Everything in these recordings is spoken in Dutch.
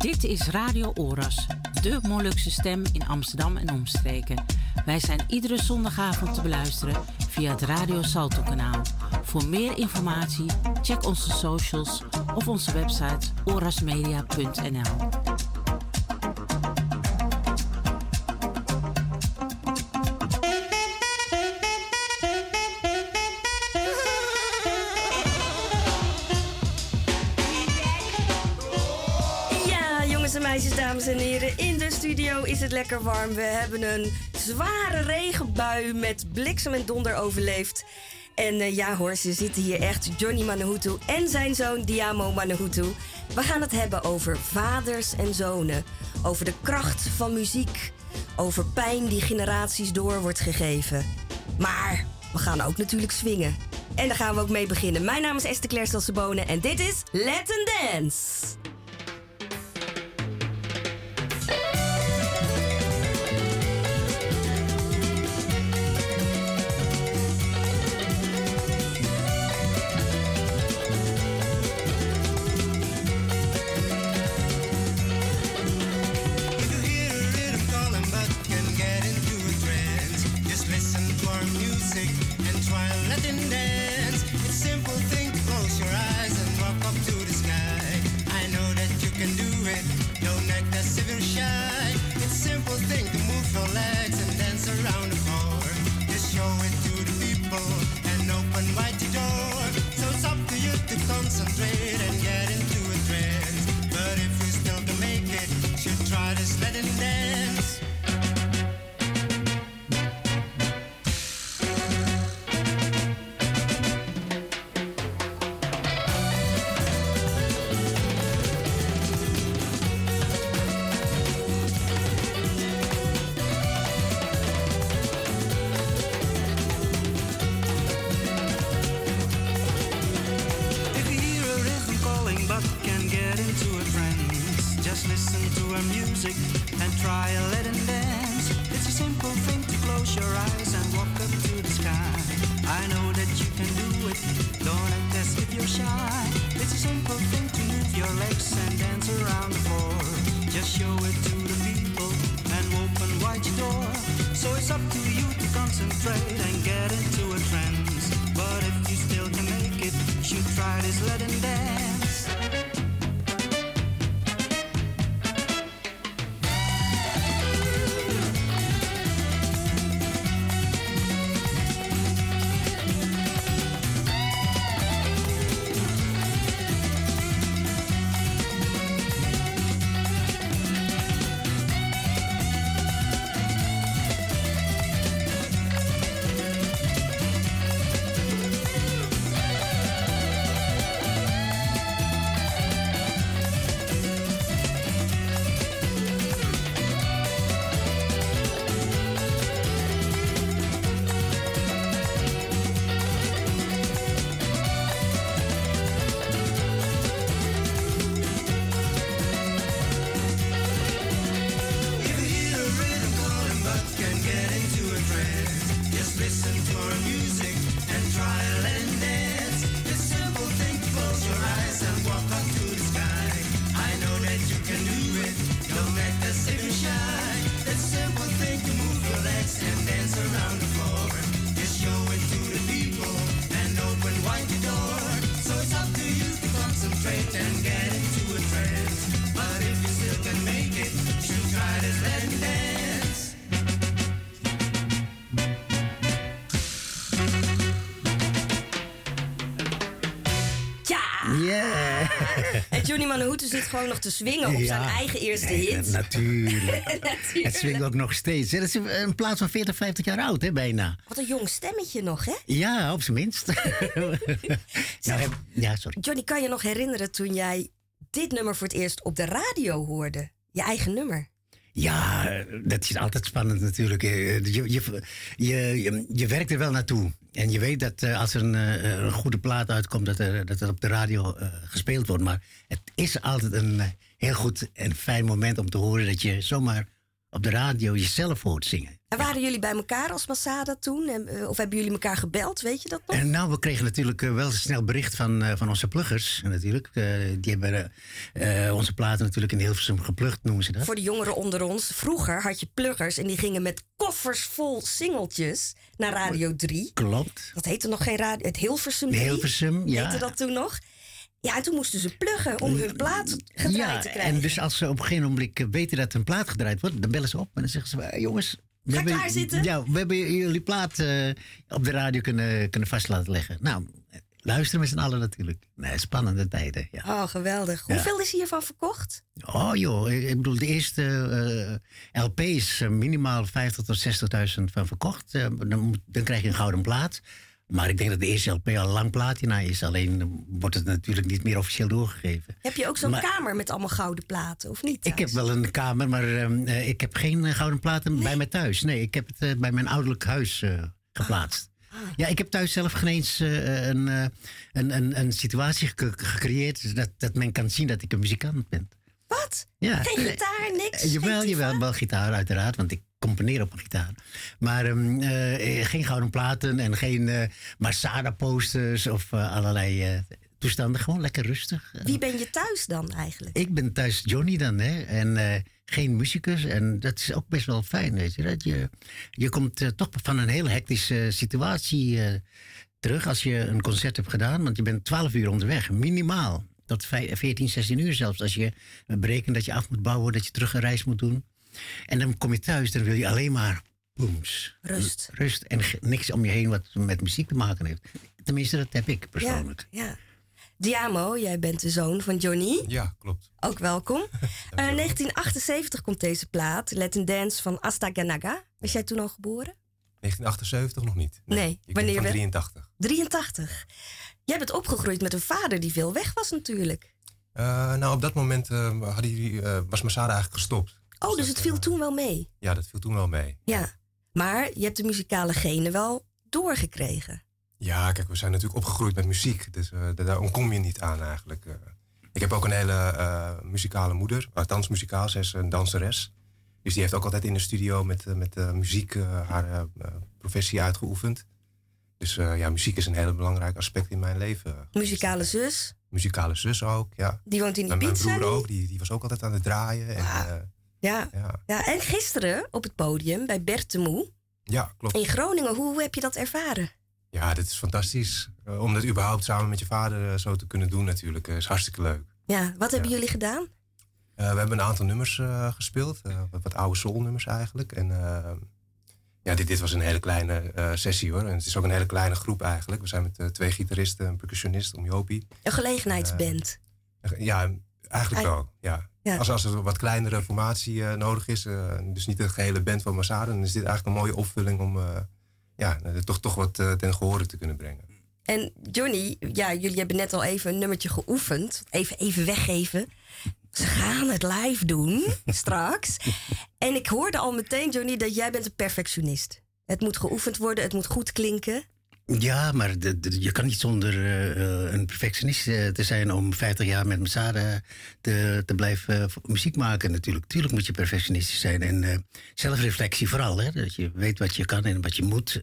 Dit is Radio Oras, de Molukse stem in Amsterdam en omstreken. Wij zijn iedere zondagavond te beluisteren via het Radio Salto kanaal. Voor meer informatie check onze socials of onze website orasmedia.nl. Meisjes, dames en heren, in de studio is het lekker warm. We hebben een zware regenbui met bliksem en donder overleefd. En ja hoor, ze zitten hier echt, Johnny Manahutu en zijn zoon Diamo Manahutu. We gaan het hebben over vaders en zonen. Over de kracht van muziek. Over pijn die generaties door wordt gegeven. Maar we gaan ook natuurlijk swingen. En daar gaan we ook mee beginnen. Mijn naam is Esther Claire Stalsebone en dit is Let 'Em Dance. Johnny Manahutu zit gewoon nog te swingen op zijn eigen eerste hit. Natuurlijk. Het swingt ook nog steeds. Dat is een plaats van 40, 50 jaar oud, hè, bijna. Wat een jong stemmetje nog, hè? Ja, op zijn minst. Ja, sorry. Johnny, kan je nog herinneren toen jij dit nummer voor het eerst op de radio hoorde? Je eigen nummer. Ja, dat is altijd spannend natuurlijk. Je werkt er wel naartoe. En je weet dat als er een goede plaat uitkomt, dat er op de radio gespeeld wordt. Maar het is altijd een heel goed en fijn moment om te horen dat je zomaar op de radio jezelf hoort zingen. En waren jullie bij elkaar als Masada toen? Of hebben jullie elkaar gebeld? Weet je dat nog? En nou, we kregen natuurlijk wel snel bericht van onze pluggers natuurlijk. Die hebben onze platen natuurlijk in Hilversum geplukt, noemen ze dat. Voor de jongeren onder ons. Vroeger had je pluggers en die gingen met koffers vol singeltjes naar Radio 3. Klopt. Dat heette nog geen radio. Het Hilversum 3. Hilversum, ja. Heette dat toen nog? Ja, en toen moesten ze pluggen om hun plaat gedraaid te krijgen. En dus als ze op een gegeven moment weten dat een plaat gedraaid wordt, dan bellen ze op en dan zeggen ze, jongens, ga klaar zitten. Ja, we hebben jullie plaat op de radio kunnen vast laten leggen. Nou, luisteren met z'n allen natuurlijk. Nee, spannende tijden. Ja. Oh, geweldig. Ja. Hoeveel is hiervan verkocht? Oh joh, ik bedoel, de eerste LP is minimaal 50.000 tot 60.000 van verkocht. Dan krijg je een gouden plaat. Maar ik denk dat de eerste LP al lang platina is. Alleen wordt het natuurlijk niet meer officieel doorgegeven. Heb je ook zo'n kamer met allemaal gouden platen, of niet? Ik heb wel een kamer, maar ik heb geen gouden platen bij mij thuis. Nee, ik heb het bij mijn ouderlijk huis geplaatst. Ja, ik heb thuis zelf geen eens een situatie gecreëerd dat men kan zien dat ik een muzikant ben. Wat? Ja. Geen gitaar, niks? Jawel, wel gitaar uiteraard, want ik componeer op een gitaar. Maar geen gouden platen en geen Masada-posters of allerlei toestanden. Gewoon lekker rustig. Wie ben je thuis dan eigenlijk? Ik ben thuis Johnny dan, hè. En geen muzikus. En dat is ook best wel fijn, weet je. Dat je komt toch van een heel hectische situatie terug als je een concert hebt gedaan. Want je bent 12 uur onderweg, minimaal. Tot 14, 16 uur zelfs. Als je berekent dat je af moet bouwen, dat je terug een reis moet doen. En dan kom je thuis, dan wil je alleen maar booms. Rust en niks om je heen wat met muziek te maken heeft. Tenminste, dat heb ik persoonlijk. Ja. Diamo, jij bent de zoon van Johnny. Ja, klopt. Ook welkom. 1978 komt deze plaat, Latin Dance van Asta Ganaga. Was jij toen al geboren? 1978 nog niet. Nee. Ik ben van 83. 83. Jij bent opgegroeid met een vader die veel weg was natuurlijk. Nou, op dat moment was Masada eigenlijk gestopt. Oh, dus het viel toen wel mee? Ja, dat viel toen wel mee. Ja, maar je hebt de muzikale genen wel doorgekregen. Ja, kijk, we zijn natuurlijk opgegroeid met muziek. Dus daar ontkom je niet aan eigenlijk. Ik heb ook een hele muzikale moeder. Althans muzikaal, ze is een danseres. Dus die heeft ook altijd in de studio met muziek haar professie uitgeoefend. Dus muziek is een heel belangrijk aspect in mijn leven. Muzikale zus? Muzikale zus ook, ja. Die woont in Ibiza? Mijn broer ook, die was ook altijd aan het draaien. En, ja, en gisteren op het podium bij Bert de Moe. Ja, klopt. In Groningen, hoe heb je dat ervaren? Ja, dit is fantastisch. Om dat überhaupt samen met je vader zo te kunnen doen natuurlijk, is hartstikke leuk. Ja, wat hebben jullie gedaan? We hebben een aantal nummers gespeeld. Wat oude soulnummers eigenlijk. En dit was een hele kleine sessie hoor. En het is ook een hele kleine groep eigenlijk. We zijn met 2 gitaristen, een percussionist, Jopie. Een gelegenheidsband? Ja, eigenlijk wel. Ja. Ja. Als er wat kleinere formatie nodig is, dus niet de gehele band van Masada, dan is dit eigenlijk een mooie opvulling om toch wat ten gehore te kunnen brengen. En Johnny, jullie hebben net al even een nummertje geoefend. Even weggeven. Ze gaan het live doen, straks. En ik hoorde al meteen, Johnny, dat jij bent een perfectionist. Het moet geoefend worden, het moet goed klinken. Ja, maar je kan niet zonder een perfectionist te zijn om 50 jaar met Masada te blijven muziek maken natuurlijk. Tuurlijk moet je perfectionistisch zijn en zelfreflectie vooral. Hè? Dat je weet wat je kan en wat je moet.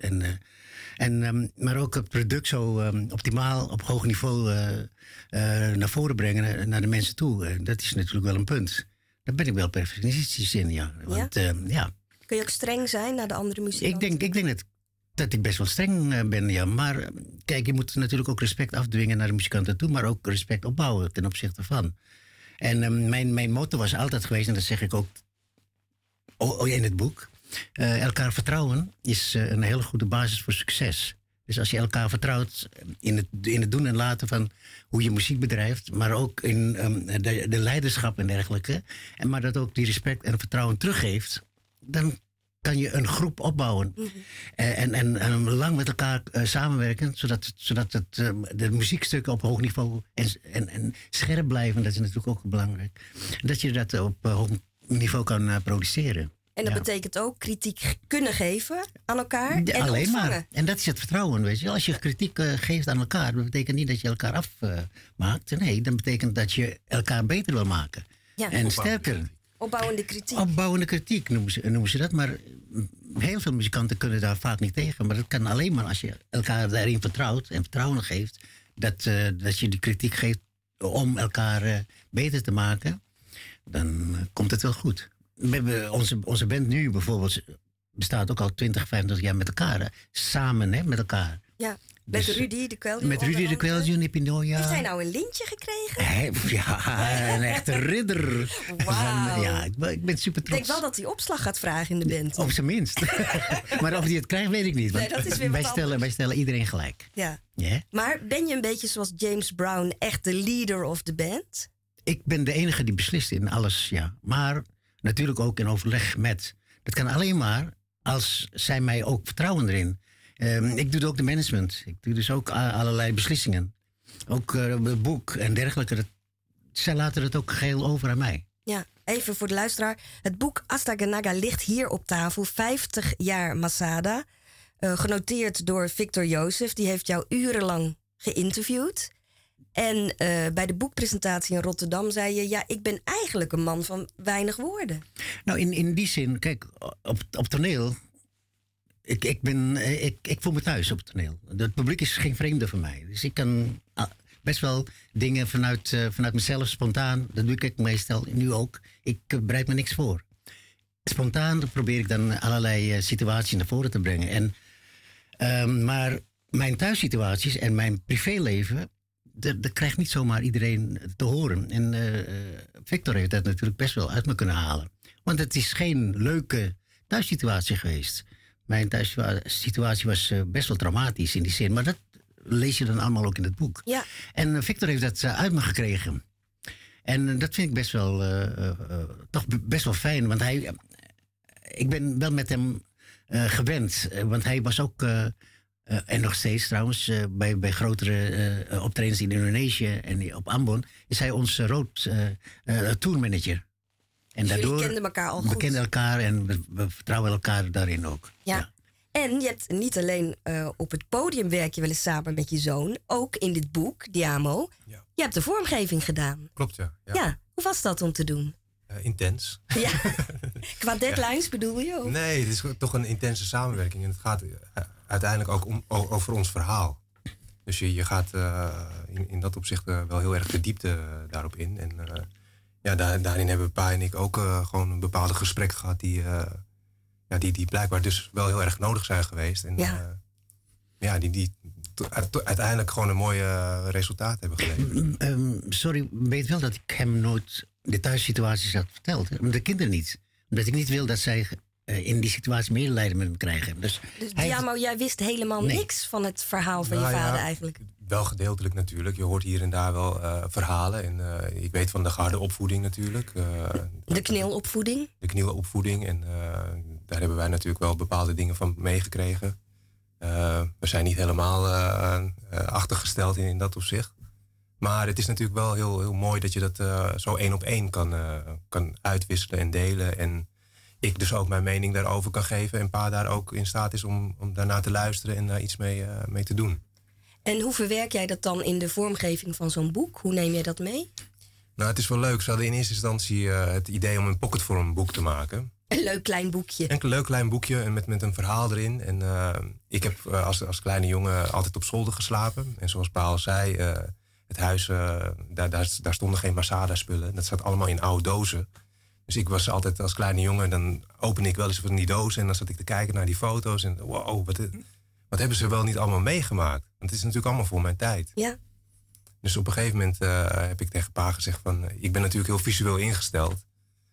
Maar ook het product zo optimaal op hoog niveau naar voren brengen, naar de mensen toe. Dat is natuurlijk wel een punt. Daar ben ik wel perfectionistisch in, ja. Want, kun je ook streng zijn naar de andere muzikanten? Ik denk dat ik best wel streng ben, ja. Maar kijk, je moet natuurlijk ook respect afdwingen naar de muzikanten toe, maar ook respect opbouwen ten opzichte van. En mijn motto was altijd geweest, en dat zeg ik ook in het boek, elkaar vertrouwen is een hele goede basis voor succes. Dus als je elkaar vertrouwt in het doen en laten van hoe je muziek bedrijft, maar ook in de leiderschap en dergelijke, maar dat ook die respect en vertrouwen teruggeeft, dan kan je een groep opbouwen. Mm-hmm. En lang met elkaar samenwerken, zodat de muziekstukken op hoog niveau en scherp blijven, dat is natuurlijk ook belangrijk. Dat je dat op hoog niveau kan produceren. En dat betekent ook kritiek kunnen geven aan elkaar en alleen ontvangen. Maar. En dat is het vertrouwen, weet je. Als je kritiek geeft aan elkaar, dat betekent niet dat je elkaar afmaakt. Nee, dat betekent dat je elkaar beter wil maken. Ja. En sterker. Opbouwende kritiek. Opbouwende kritiek noemen ze dat. Maar heel veel muzikanten kunnen daar vaak niet tegen. Maar dat kan alleen maar als je elkaar daarin vertrouwt en vertrouwen geeft. Dat je die kritiek geeft om elkaar beter te maken. Dan komt het wel goed. Onze band nu bijvoorbeeld bestaat ook al 20, 25 jaar met elkaar. Hè? Samen met elkaar. Ja. Met Dus, Rudy de Queldion. Met Rudy de Queldion, Epinoia. Heeft hij nou een lintje gekregen? Ja, een echte ridder. Wauw. Ja, ik ben super trots. Ik denk wel dat hij opslag gaat vragen in de band. Op zijn minst. Maar of hij het krijgt, weet ik niet. Nee, dat is weer wat wij stellen iedereen gelijk. Ja. Yeah? Maar ben je een beetje zoals James Brown echt de leader of the band? Ik ben de enige die beslist in alles, ja. Maar natuurlijk ook in overleg met. Dat kan alleen maar als zij mij ook vertrouwen erin. Ik doe ook de management. Ik doe dus ook allerlei beslissingen. Ook het boek en dergelijke. Zij laten het ook geheel over aan mij. Ja, even voor de luisteraar. Het boek Astaganaga ligt hier op tafel. 50 jaar Masada. Genoteerd door Victor Jozef. Die heeft jou urenlang geïnterviewd. En bij de boekpresentatie in Rotterdam zei je... ja, ik ben eigenlijk een man van weinig woorden. Nou, in die zin, kijk, op toneel... Ik voel me thuis op het toneel. Het publiek is geen vreemde voor mij. Dus ik kan best wel dingen vanuit mezelf spontaan... dat doe ik meestal, nu ook. Ik bereid me niks voor. Spontaan probeer ik dan allerlei situaties naar voren te brengen. Maar mijn thuissituaties en mijn privéleven... dat krijgt niet zomaar iedereen te horen. En Victor heeft dat natuurlijk best wel uit me kunnen halen. Want het is geen leuke thuissituatie geweest. Mijn thuissituatie was best wel traumatisch in die zin. Maar dat lees je dan allemaal ook in het boek. Ja. En Victor heeft dat uit me gekregen. En dat vind ik best wel, toch best wel fijn. Want ik ben wel met hem gewend. Want hij was ook, en nog steeds trouwens, bij grotere optredens in Indonesië en op Ambon... is hij onze tourmanager. En daardoor kenden elkaar al goed. We kennen elkaar en we vertrouwen elkaar daarin ook. Ja. En je hebt niet alleen op het podium werk je wel eens samen met je zoon. Ook in dit boek, Diamo. Ja. Je hebt de vormgeving gedaan. Klopt, ja. Ja. Hoe was dat om te doen? Intens. Ja. Qua deadlines bedoel je ook? Nee, het is toch een intense samenwerking. En het gaat uiteindelijk ook over ons verhaal. Dus je gaat in dat opzicht wel heel erg de diepte daarop in. En... daarin hebben Pa en ik ook gewoon een bepaalde gesprek gehad... die blijkbaar dus wel heel erg nodig zijn geweest. En die uiteindelijk gewoon een mooi resultaat hebben geleverd. Sorry, weet wel dat ik hem nooit de thuissituaties had verteld. Hè? De kinderen niet. Omdat ik niet wil dat zij in die situatie medelijden met hem krijgen. Dus Diamo, jij wist helemaal niks van het verhaal van je vader eigenlijk? Wel gedeeltelijk natuurlijk. Je hoort hier en daar wel verhalen. En ik weet van de geharde opvoeding natuurlijk. De knielopvoeding? De knielopvoeding. En daar hebben wij natuurlijk wel bepaalde dingen van meegekregen. We zijn niet helemaal achtergesteld in dat opzicht. Maar het is natuurlijk wel heel, heel mooi dat je dat zo 1 op 1 kan uitwisselen en delen. En ik dus ook mijn mening daarover kan geven. En Pa daar ook in staat is om daarna te luisteren en daar iets mee te doen. En hoe verwerk jij dat dan in de vormgeving van zo'n boek? Hoe neem jij dat mee? Nou, het is wel leuk. Ze hadden in eerste instantie het idee om een pocketvorm boek te maken. Een leuk klein boekje. Een leuk klein boekje met een verhaal erin. En ik heb als kleine jongen altijd op zolder geslapen. En zoals Pa al zei, het huis, daar stonden geen Masada-spullen. Dat zat allemaal in oude dozen. Dus ik was altijd als kleine jongen, dan opende ik wel eens van die dozen. En dan zat ik te kijken naar die foto's. En wow, wat hebben ze wel niet allemaal meegemaakt? Want het is natuurlijk allemaal voor mijn tijd. Ja. Dus op een gegeven moment heb ik tegen Pa gezegd van... ik ben natuurlijk heel visueel ingesteld.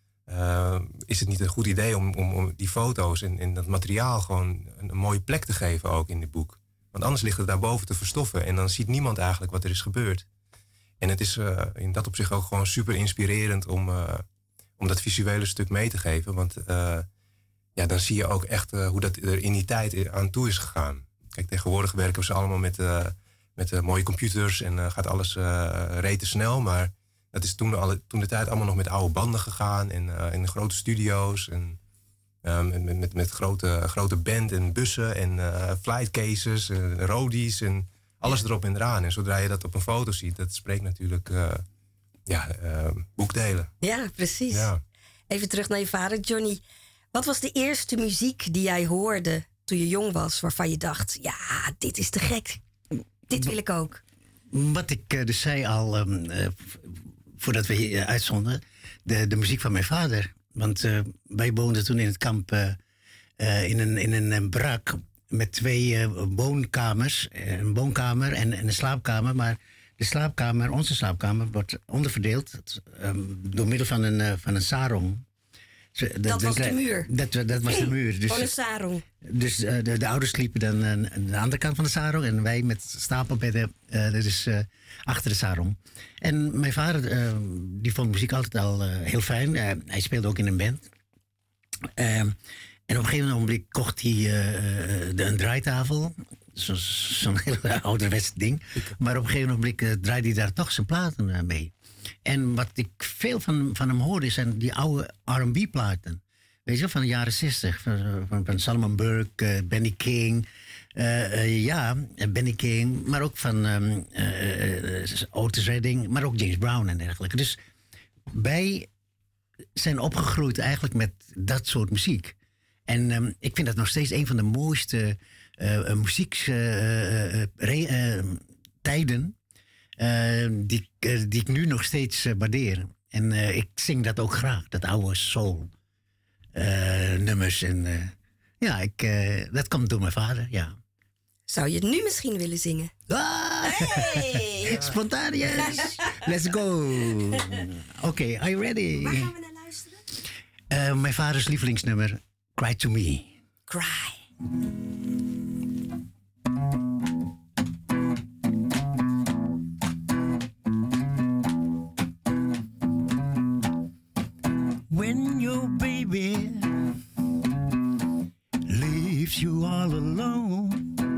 Is het niet een goed idee om die foto's en dat materiaal... gewoon een mooie plek te geven ook in dit boek? Want anders ligt het daarboven te verstoffen. En dan ziet niemand eigenlijk wat er is gebeurd. En het is in dat opzicht ook gewoon super inspirerend... om dat visuele stuk mee te geven. Want dan zie je ook echt hoe dat er in die tijd aan toe is gegaan. Kijk, tegenwoordig werken ze allemaal met mooie computers en gaat alles rete snel. Maar dat is toen de tijd allemaal nog met oude banden gegaan en in grote studio's. En met grote band en bussen en flight cases en roadies en alles erop en eraan. En zodra je dat op een foto ziet, dat spreekt natuurlijk boekdelen. Ja, precies. Ja. Even terug naar je vader, Johnny. Wat was de eerste muziek die jij hoorde toen je jong was, waarvan je dacht, ja, dit is te gek. Dit wil ik ook. Wat ik dus zei al, voordat we hier uitzonden, de muziek van mijn vader. Want wij woonden toen in het kamp in een barak met 2 woonkamers. Een woonkamer en een slaapkamer. Maar de slaapkamer, onze slaapkamer, wordt onderverdeeld door middel van een sarong. Dat was de muur. Dat was de muur. Dus, gewoon een sarong. Dus de ouders sliepen dan aan de andere kant van de sarong. En wij met stapelbedden dus achter de sarong. En mijn vader, die vond muziek altijd al heel fijn. Hij speelde ook in een band. En op een gegeven moment kocht hij een draaitafel. Zo'n heel ouderwets ding. Maar op een gegeven moment draaide hij daar toch zijn platen mee. En wat ik veel van hem hoorde zijn die oude R&B-platen. Weet je, van de jaren 60. Van Solomon Burke, Benny King. Benny King. Maar ook van Otis Redding. Maar ook James Brown en dergelijke. Dus wij zijn opgegroeid eigenlijk met dat soort muziek. En ik vind dat nog steeds een van de mooiste muziektijden die ik nu nog steeds waardeer. En ik zing dat ook graag, dat oude soul nummers. En dat komt door mijn vader, ja. Zou je het nu misschien willen zingen? Hey! Spontaneous! Let's go! Oké, are you ready? Waar gaan we naar luisteren? Mijn vaders lievelingsnummer, Cry to Me. Cry. When your baby leaves you all alone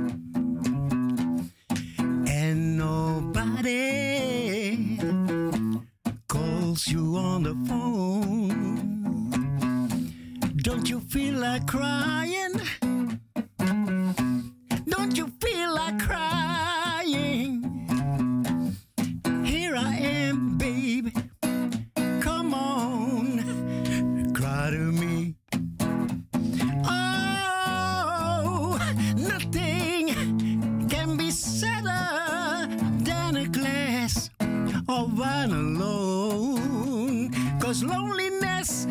and nobody calls you on the phone, don't you feel like crying? Don't you feel like crying? Here I am, baby. Come on, cry to me. Oh, nothing can be sadder than a glass of wine alone. 'Cause loneliness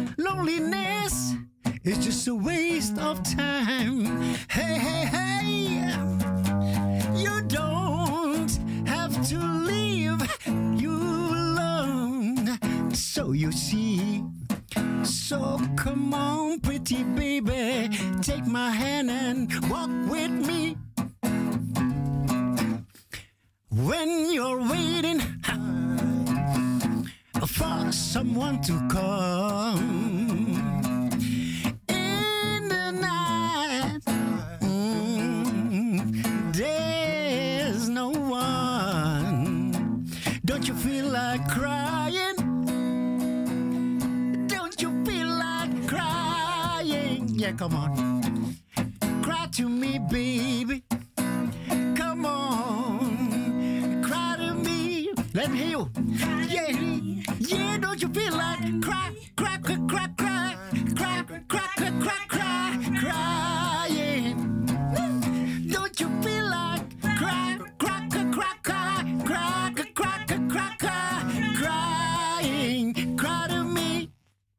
is just a waste of time. Hey, hey, hey, you don't have to leave you alone. So you see, so come on, pretty baby, take my hand and walk with me. When you're waiting for someone to come in the night, there's no one. Don't you feel like crying? Don't you feel like crying? Yeah, come on. Cry to me, baby. Come on. Cry to me. Let me hear you. Yeah, yeah, don't you feel like cry, cry, cry, cry, cry, cry, cry, cry, cry, cry, crying? Don't you feel like cry, cry, cry, cry, cry, cry, cry, cry, cry, cry, crying? Cry to me.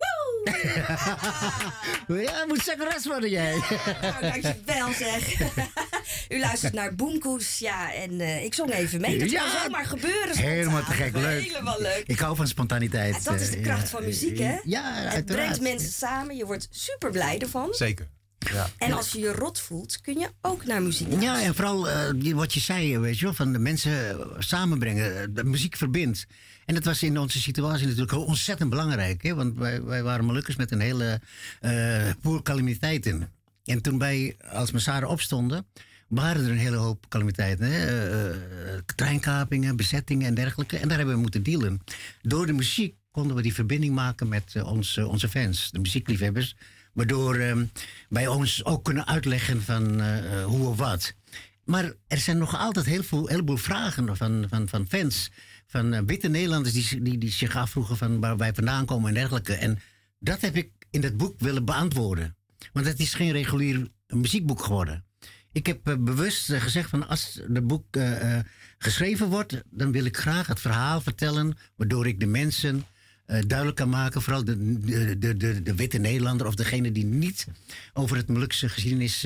Woo! Ja, moet zangeres worden jij. Nou, dankjewel zeg. U luistert naar Boomkoes, ja, en ik zong even mee. Dat kan zomaar gebeuren. Spontaan. Helemaal te gek, leuk. Helemaal leuk. Ik hou van spontaniteit. Ja, dat is de kracht van muziek, hè? Ja, uiteraard. Het brengt mensen samen, je wordt super blij ervan. Zeker. Ja. En als je je rot voelt, kun je ook naar muziek luisteren. Ja, en vooral wat je zei, weet je wel, van de mensen samenbrengen, de muziek verbindt. En dat was in onze situatie natuurlijk ontzettend belangrijk, hè? Want wij waren Molukkers met een hele boel calamiteiten. En toen wij als Massaren opstonden, waren er een hele hoop calamiteiten. Treinkapingen, bezettingen en dergelijke. En daar hebben we moeten dealen. Door de muziek konden we die verbinding maken met onze fans, de muziekliefhebbers. Waardoor wij ons ook kunnen uitleggen van hoe of wat. Maar er zijn nog altijd een heleboel vragen van fans. Van witte Nederlanders die zich afvroegen van waar wij vandaan komen en dergelijke. En Dat heb ik in dat boek willen beantwoorden. Want het is geen regulier muziekboek geworden. Ik heb bewust gezegd van als het boek geschreven wordt, dan wil ik graag het verhaal vertellen, waardoor ik de mensen duidelijk kan maken, vooral de witte Nederlander of degene die niet over het Molukse geschiedenis,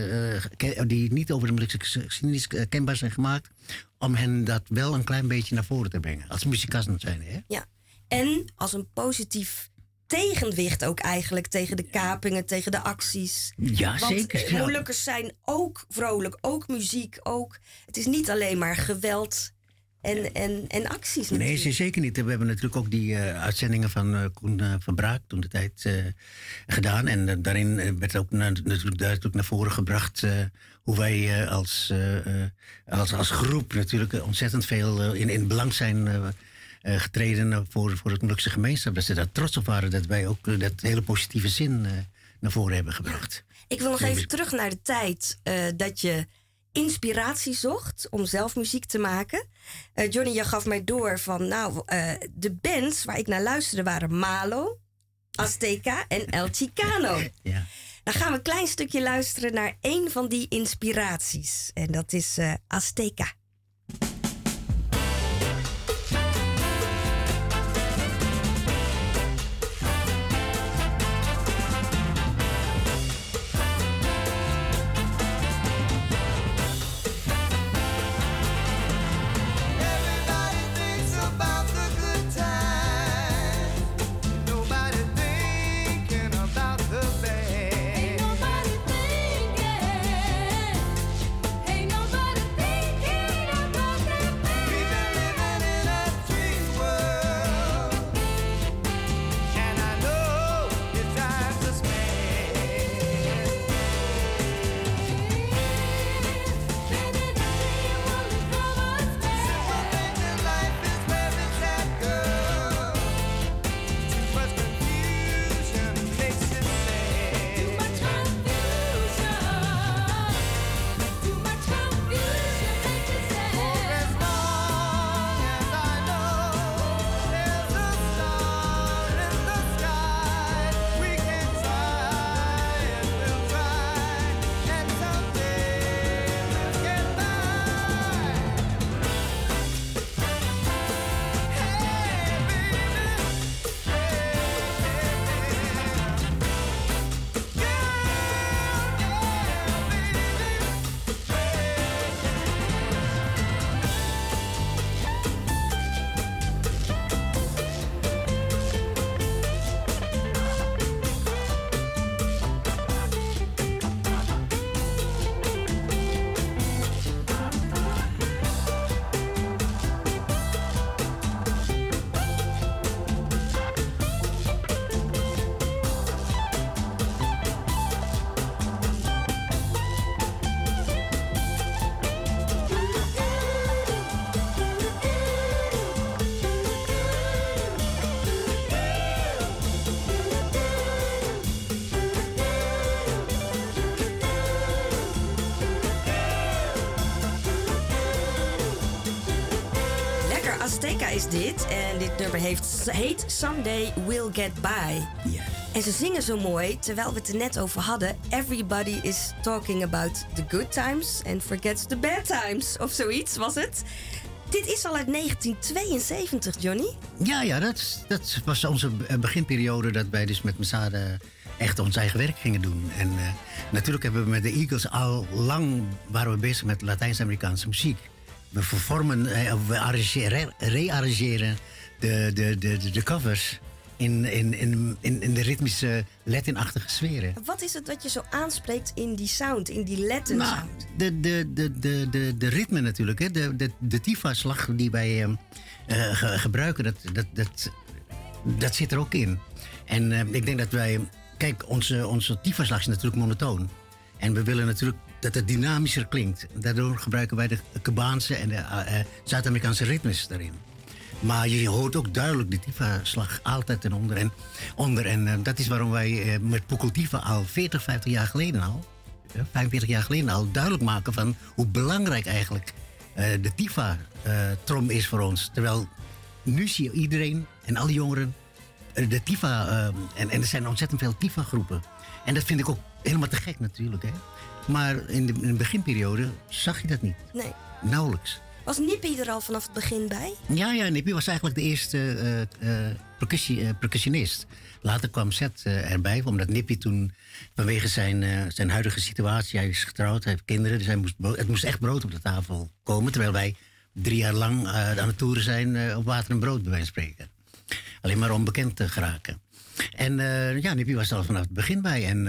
kenbaar zijn gemaakt, om hen dat wel een klein beetje naar voren te brengen. Als muzikant zijn, hè? Ja, en als een positief tegenwicht ook eigenlijk tegen de kapingen, tegen de acties. Ja, want zeker. Ja. Molukkers zijn ook vrolijk, ook muziek, ook. Het is niet alleen maar geweld en acties. Nee, natuurlijk. zeker niet. We hebben natuurlijk ook die uitzendingen van Koen van Braak toen de tijd gedaan. En daarin werd ook natuurlijk duidelijk naar voren gebracht hoe wij als groep natuurlijk ontzettend veel in belang zijn getreden voor het Molukse gemeenschap. Dat ze daar trots op waren dat wij ook dat hele positieve zin naar voren hebben gebracht. Ik wil nog even terug naar de tijd dat je inspiratie zocht om zelf muziek te maken. Johnny, je gaf mij door van de bands waar ik naar luisterde waren Malo, Azteca en El Chicano. Ja. Dan gaan we een klein stukje luisteren naar één van die inspiraties. En dat is Azteca. Azteca is dit. En dit nummer heet Someday We'll Get By. Ja. En ze zingen zo mooi, terwijl we het er net over hadden. Everybody is talking about the good times and forgets the bad times. Of zoiets was het. Dit is al uit 1972, Johnny. Ja, dat was onze beginperiode dat wij dus met Mesade echt ons eigen werk gingen doen. En natuurlijk hebben we met de Eagles al lang waren we bezig met Latijns-Amerikaanse muziek. We vervormen, we rearrangeren de covers in de ritmische Latin-achtige sferen. Wat is het dat je zo aanspreekt in die sound, in die Latin sound? De ritme natuurlijk, hè? De tifa-slag die wij gebruiken, dat zit er ook in. En ik denk dat wij... Kijk, onze tifa-slag is natuurlijk monotoon. En we willen natuurlijk dat het dynamischer klinkt. Daardoor gebruiken wij de Cubaanse en de Zuid-Amerikaanse ritmes daarin. Maar je hoort ook duidelijk de tifa-slag altijd ten onder. En dat is waarom wij met Pukul Tifa al 45 jaar geleden al duidelijk maken van hoe belangrijk eigenlijk de tifa-trom is voor ons. Terwijl nu zie je iedereen en alle jongeren de Tifa, en er zijn ontzettend veel Tifa-groepen. En dat vind ik ook helemaal te gek natuurlijk. Hè? Maar in de beginperiode zag je dat niet. Nee. Nauwelijks. Was Nippy er al vanaf het begin bij? Ja, Nippy was eigenlijk de eerste percussionist. Later kwam Seth erbij, omdat Nippy toen vanwege zijn huidige situatie... hij is getrouwd, hij heeft kinderen, dus het moest echt brood op de tafel komen... terwijl wij 3 jaar lang aan het toeren zijn op water en brood, bij wijze van spreken. Alleen maar om bekend te geraken. En Nippy was er al vanaf het begin bij. En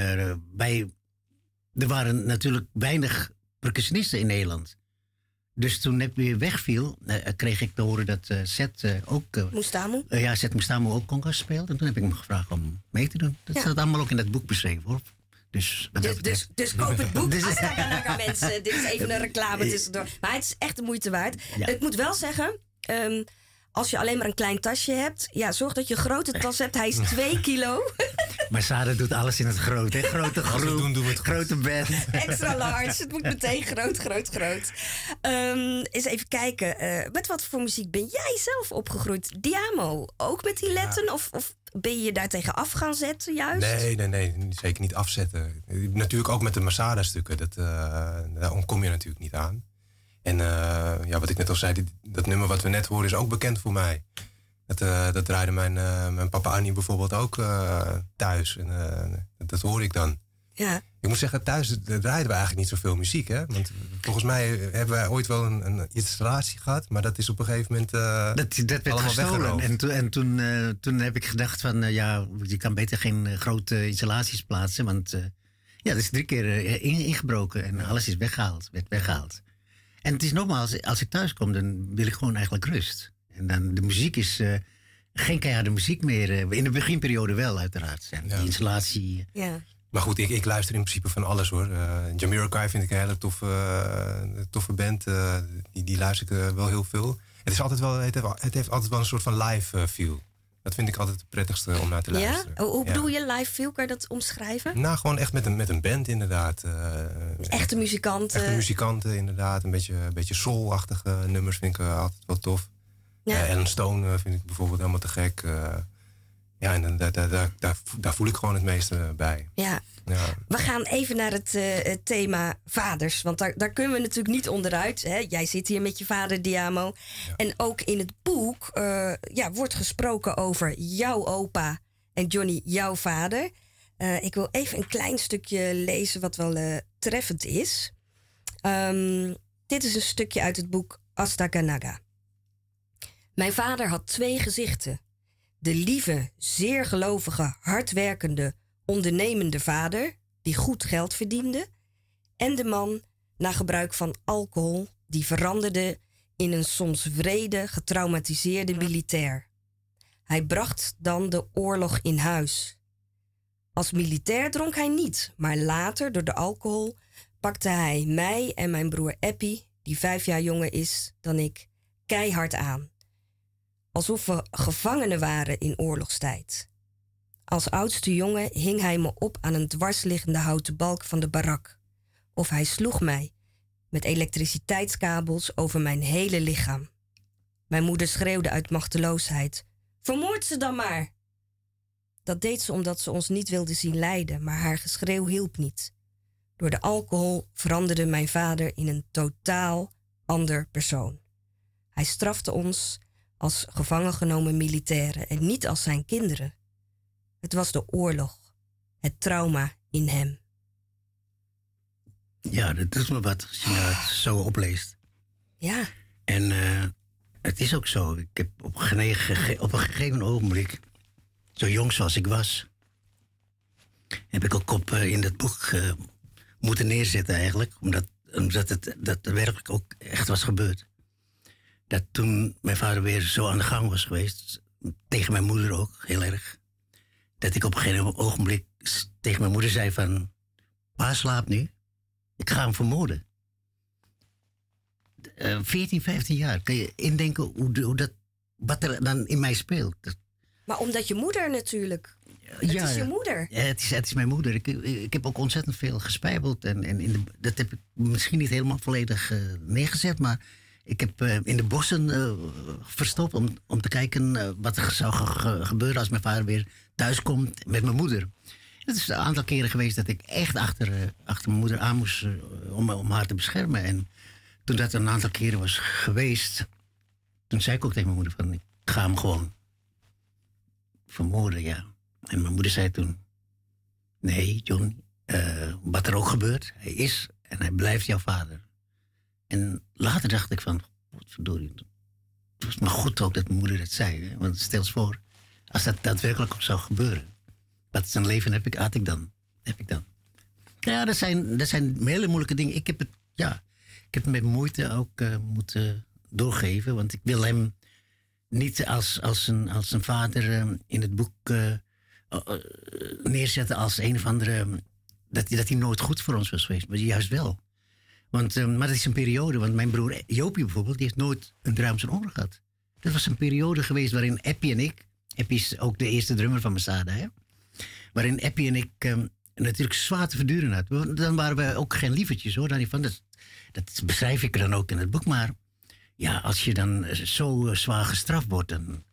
er waren natuurlijk weinig percussionisten in Nederland. Dus toen Nippy wegviel, kreeg ik te horen dat Seth ook... Mustamu? Seth Mustamu ook congas speelt. En toen heb ik hem gevraagd om mee te doen. Dat staat allemaal ook in dat boek beschreven, hoor. Dus koop het boek. Astaka mensen. Dit is even een reclame tussendoor. Maar het is echt de moeite waard. Ja. Ik moet wel zeggen... als je alleen maar een klein tasje hebt... zorg dat je een grote tas hebt. Hij is 2 kilo. Maar Sarah doet alles in het groot, hè? Grote groep, doen we het grote bed. Extra large. Het moet meteen groot. Eens even kijken. Met wat voor muziek ben jij zelf opgegroeid? Diamo, ook met die letten? Of ben je je daar tegen af gaan zetten juist? Nee. Zeker niet afzetten. Natuurlijk ook met de Masada-stukken. Daar ontkom je natuurlijk niet aan. En wat ik net al zei, dat nummer wat we net hoorden is ook bekend voor mij. Dat draaide mijn papa Annie bijvoorbeeld ook thuis. En dat hoorde ik dan. Ja. Ik moet zeggen, thuis draaiden we eigenlijk niet zoveel muziek. Hè? Want volgens mij hebben wij ooit wel een installatie gehad. Maar dat is op een gegeven moment dat werd gestolen. En toen heb ik gedacht van... je kan beter geen grote installaties plaatsen. Want dat is 3 keer ingebroken. En alles is werd weggehaald. En het is nogmaals, als ik thuis kom, dan wil ik gewoon eigenlijk rust. En dan de muziek is geen keiharde muziek meer. In de beginperiode wel, uiteraard. En die installatie... Ja. Maar goed, ik luister in principe van alles, hoor. Jamiroquai vind ik een hele toffe band. Die luister ik wel heel veel. Het heeft altijd wel een soort van live feel. Dat vind ik altijd het prettigste om naar te luisteren. Ja? Hoe bedoel je live feel? Kan je dat omschrijven? Nou, gewoon echt met een band inderdaad. Echte muzikanten. Echte muzikanten inderdaad. Een beetje soul-achtige nummers vind ik altijd wel tof. Ja. Ellen Stone vind ik bijvoorbeeld helemaal te gek. En daar voel ik gewoon het meeste bij. Ja. We gaan even naar het thema vaders. Want daar kunnen we natuurlijk niet onderuit. Hè? Jij zit hier met je vader, Diamo. Ja. En ook in het boek wordt gesproken over jouw opa en Johnny, jouw vader. Ik wil even een klein stukje lezen wat wel treffend is. Dit is een stukje uit het boek Astaka-naga. Mijn vader had 2 gezichten. De lieve, zeer gelovige, hardwerkende, ondernemende vader... die goed geld verdiende... en de man, na gebruik van alcohol... die veranderde in een soms wrede, getraumatiseerde militair. Hij bracht dan de oorlog in huis. Als militair dronk hij niet... maar later, door de alcohol... pakte hij mij en mijn broer Eppie... die 5 jaar jonger is dan ik, keihard aan... alsof we gevangenen waren in oorlogstijd. Als oudste jongen hing hij me op aan een dwarsliggende houten balk van de barak. Of hij sloeg mij met elektriciteitskabels over mijn hele lichaam. Mijn moeder schreeuwde uit machteloosheid. Vermoord ze dan maar! Dat deed ze omdat ze ons niet wilde zien lijden, maar haar geschreeuw hielp niet. Door de alcohol veranderde mijn vader in een totaal ander persoon. Hij strafte ons als gevangen genomen militairen en niet als zijn kinderen. Het was de oorlog, het trauma in hem. Ja, dat doet me wat als je het zo opleest. Ja. En het is ook zo. Ik heb op een gegeven ogenblik, zo jong zoals ik was, heb ik ook in dat boek moeten neerzetten eigenlijk. Omdat het werkelijk ook echt was gebeurd. Dat toen mijn vader weer zo aan de gang was geweest, tegen mijn moeder ook, heel erg. Dat ik op een gegeven ogenblik tegen mijn moeder zei van... Pa slaapt nu, ik ga hem vermoorden. 14, 15 jaar. Kun je indenken wat er dan in mij speelt? Maar omdat je moeder natuurlijk... Het is je moeder. Ja, het is mijn moeder. Ik heb ook ontzettend veel gespijbeld. En dat heb ik misschien niet helemaal volledig neergezet. Maar Ik heb in de bossen verstopt om te kijken wat er zou gebeuren als mijn vader weer thuis komt met mijn moeder. Het is een aantal keren geweest dat ik echt achter mijn moeder aan moest om haar te beschermen. En toen dat een aantal keren was geweest, toen zei ik ook tegen mijn moeder van, ik ga hem gewoon vermoorden, ja. En mijn moeder zei toen, nee, John, wat er ook gebeurt, hij is en hij blijft jouw vader. En later dacht ik van, verdorie, het was maar goed ook dat mijn moeder dat zei. Hè? Want stel eens voor, als dat daadwerkelijk ook zou gebeuren. Wat zijn leven heb ik dan? Ja, dat zijn hele moeilijke dingen. Ik heb het met moeite ook moeten doorgeven. Want ik wil hem niet als een vader in het boek neerzetten als een of andere... Dat hij nooit goed voor ons was geweest. Maar juist wel. Maar dat is een periode. Want mijn broer Jopie bijvoorbeeld, die heeft nooit een Druimse oor gehad. Dat was een periode geweest waarin Eppie en ik... Eppie is ook de eerste drummer van Masada, hè? Waarin Eppie en ik natuurlijk zwaar te verduren hadden. Dan waren we ook geen lievertjes, hoor. Dat beschrijf ik dan ook in het boek. Maar ja, als je dan zo zwaar gestraft wordt...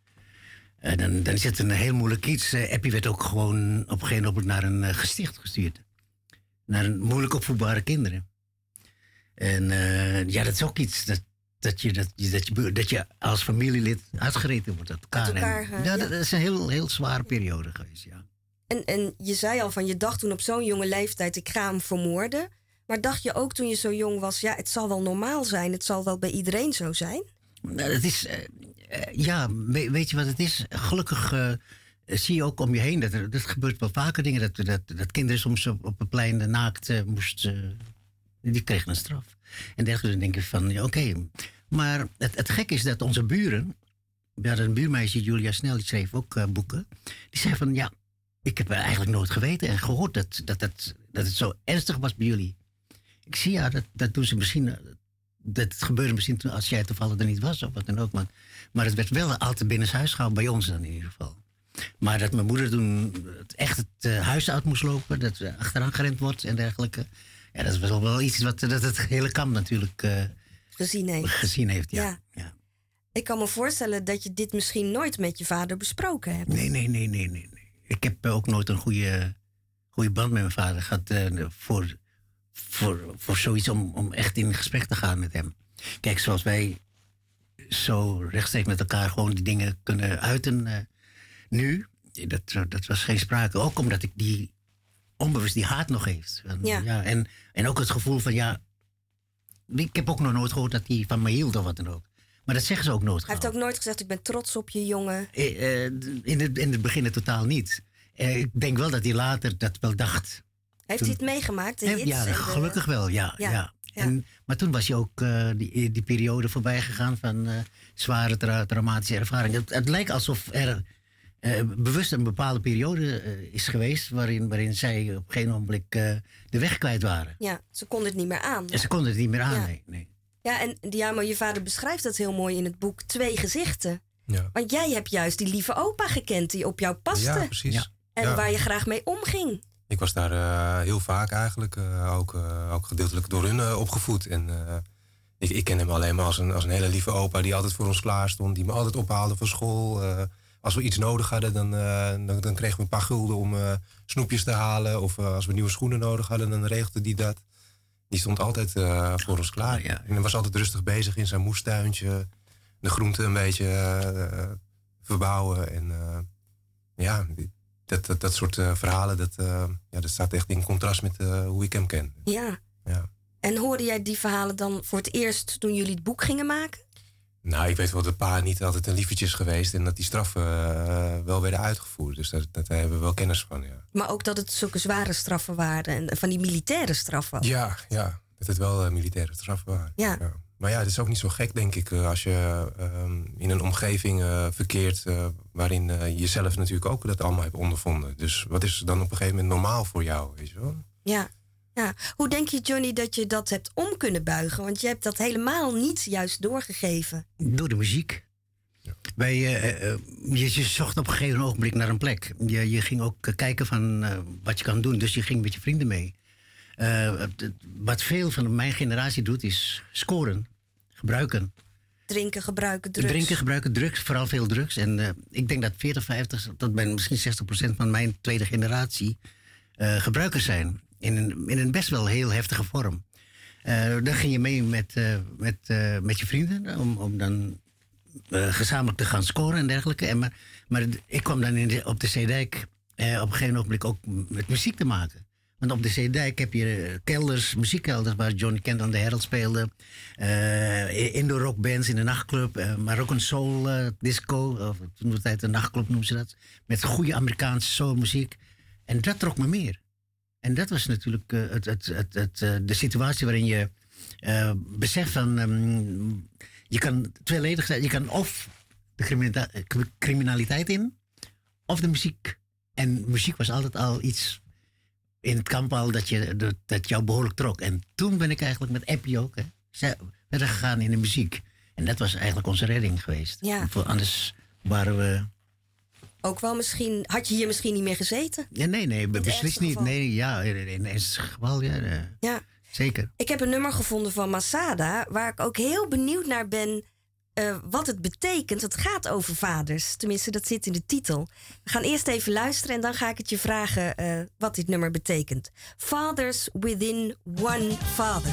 Dan is het een heel moeilijk iets. Eppie werd ook gewoon op een gegeven moment naar een gesticht gestuurd. Naar een moeilijk opvoedbare kinderen. En dat is ook iets dat je als familielid uitgereten wordt uit elkaar. Dat is een heel zware periode geweest, ja. En je zei al van, je dacht toen op zo'n jonge leeftijd, ik ga hem vermoorden. Maar dacht je ook toen je zo jong was, ja, het zal wel normaal zijn. Het zal wel bij iedereen zo zijn? Nou, het is, weet je wat het is? Gelukkig zie je ook om je heen, dat gebeurt wel vaker dingen. Dat kinderen soms op het plein naakt moesten, die kregen een straf. En dergelijke, dan denk je van, oké. Maar het gekke is dat onze buren, we hadden een buurmeisje, Julia Snel, die schreef ook boeken. Die zei van, ja, ik heb eigenlijk nooit geweten en gehoord dat het zo ernstig was bij jullie. Ik zie, ja, dat doen ze misschien, dat gebeurde misschien als jij toevallig er niet was of wat dan ook. Maar het werd wel altijd binnenshuis gehouden, bij ons dan in ieder geval. Maar dat mijn moeder toen echt het huis uit moest lopen, dat ze achteraan gerend wordt en dergelijke. Ja, dat is wel iets wat dat het hele kamp natuurlijk gezien heeft. Ja. Ik kan me voorstellen dat je dit misschien nooit met je vader besproken hebt. Nee. Ik heb ook nooit een goede band met mijn vader gehad voor zoiets om echt in gesprek te gaan met hem. Kijk, zoals wij zo rechtstreeks met elkaar gewoon die dingen kunnen uiten nu, dat was geen sprake. Ook omdat ik die onbewust die haat nog heeft. En ook het gevoel van, ja, ik heb ook nog nooit gehoord dat hij van me hield of wat dan ook. Maar dat zeggen ze ook nooit. Hij heeft ook nooit gezegd, ik ben trots op je jongen. In het begin totaal niet. Ik denk wel dat hij later dat wel dacht. Heeft hij het meegemaakt? Ja, gelukkig wel, ja. Maar toen was hij ook die periode voorbij gegaan van zware traumatische ervaringen. Het lijkt alsof er bewust een bepaalde periode is geweest waarin zij op geen ogenblik de weg kwijt waren. Ja, ze konden het niet meer aan. En ze konden het niet meer aan, nee. Ja, maar je vader beschrijft dat heel mooi in het boek Twee Gezichten. Ja. Want jij hebt juist die lieve opa gekend die op jou paste. Ja, precies. Ja. En waar je graag mee omging. Ik was daar heel vaak eigenlijk, ook gedeeltelijk door hun opgevoed. En ik ken hem alleen maar als een hele lieve opa die altijd voor ons klaar stond. Die me altijd ophaalde van school. Als we iets nodig hadden, dan kregen we een paar gulden om snoepjes te halen. Of als we nieuwe schoenen nodig hadden, dan regelde die dat. Die stond altijd voor ons klaar. Ja. En hij was altijd rustig bezig in zijn moestuintje. De groenten een beetje verbouwen. En dat soort verhalen, dat staat echt in contrast met hoe ik hem ken. Ja. En hoorde jij die verhalen dan voor het eerst toen jullie het boek gingen maken? Nou, ik weet wel dat pa niet altijd een lievertje is geweest en dat die straffen wel werden uitgevoerd. Dus daar hebben we wel kennis van, ja. Maar ook dat het zulke zware straffen waren en van die militaire straffen. Ja, dat het wel militaire straffen waren. Ja. Maar ja, het is ook niet zo gek, denk ik, als je in een omgeving verkeert waarin je zelf natuurlijk ook dat allemaal hebt ondervonden. Dus wat is dan op een gegeven moment normaal voor jou, weet je wel? Ja. Hoe denk je, Johnny, dat je dat hebt om kunnen buigen? Want je hebt dat helemaal niet juist doorgegeven. Door de muziek. Ja. Je zocht op een gegeven ogenblik naar een plek. Je ging ook kijken van wat je kan doen. Dus je ging met je vrienden mee. Wat veel van mijn generatie doet, is scoren. Gebruiken. Drinken, gebruiken, drugs. Drinken, gebruiken, drugs, vooral veel drugs. En ik denk dat 40, 50 tot misschien 60% van mijn tweede generatie gebruikers zijn. In een best wel heel heftige vorm. Dan ging je mee met je vrienden om dan gezamenlijk te gaan scoren en dergelijke. Maar ik kwam dan op de Zeedijk op een gegeven ogenblik ook met muziek te maken. Want op de Zeedijk heb je kelders, muziekkelders waar Johnny Kent aan de Herald speelde. Indoor rockbands in de nachtclub. Maar ook een soul disco, of toen de tijd een nachtclub noemen ze dat. Met goede Amerikaanse soulmuziek. En dat trok me meer. En dat was natuurlijk de situatie waarin je beseft van... je kan tweeledig zijn. Je kan of de criminaliteit in, of de muziek. En muziek was altijd al iets in het kamp al dat jou behoorlijk trok. En toen ben ik eigenlijk met Appie ook verder gegaan in de muziek. En dat was eigenlijk onze redding geweest. Ja. Anders waren we... Ook wel misschien... Had je hier misschien niet meer gezeten? Ja, nee, beslist niet. Geval. Nee, ja, in een geval, ja. Zeker. Ik heb een nummer gevonden van Masada, waar ik ook heel benieuwd naar ben wat het betekent. Het gaat over vaders. Tenminste, dat zit in de titel. We gaan eerst even luisteren en dan ga ik het je vragen wat dit nummer betekent. Fathers within one father.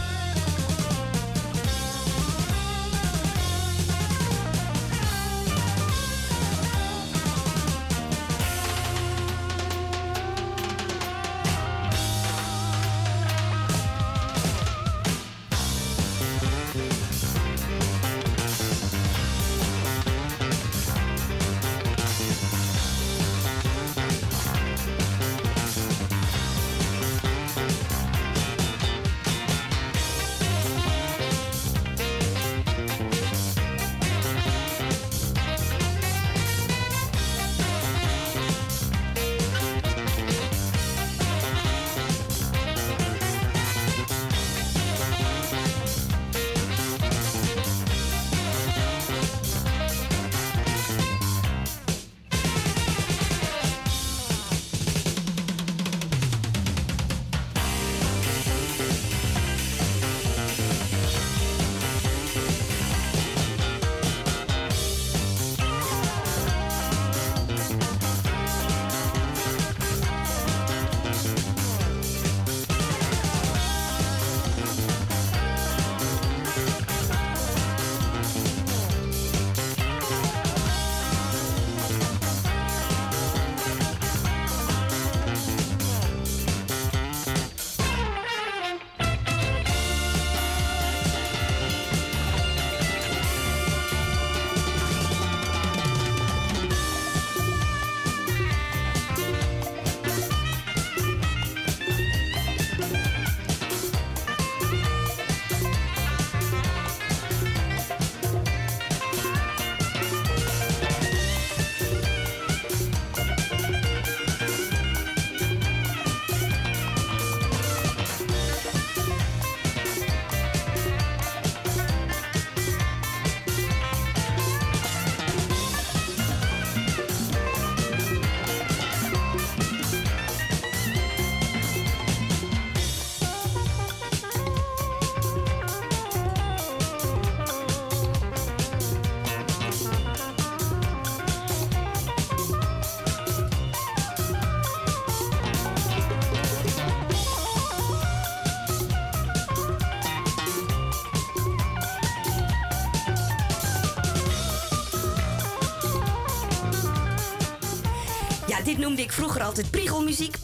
Dit noemde ik vroeger altijd priegelmuziek.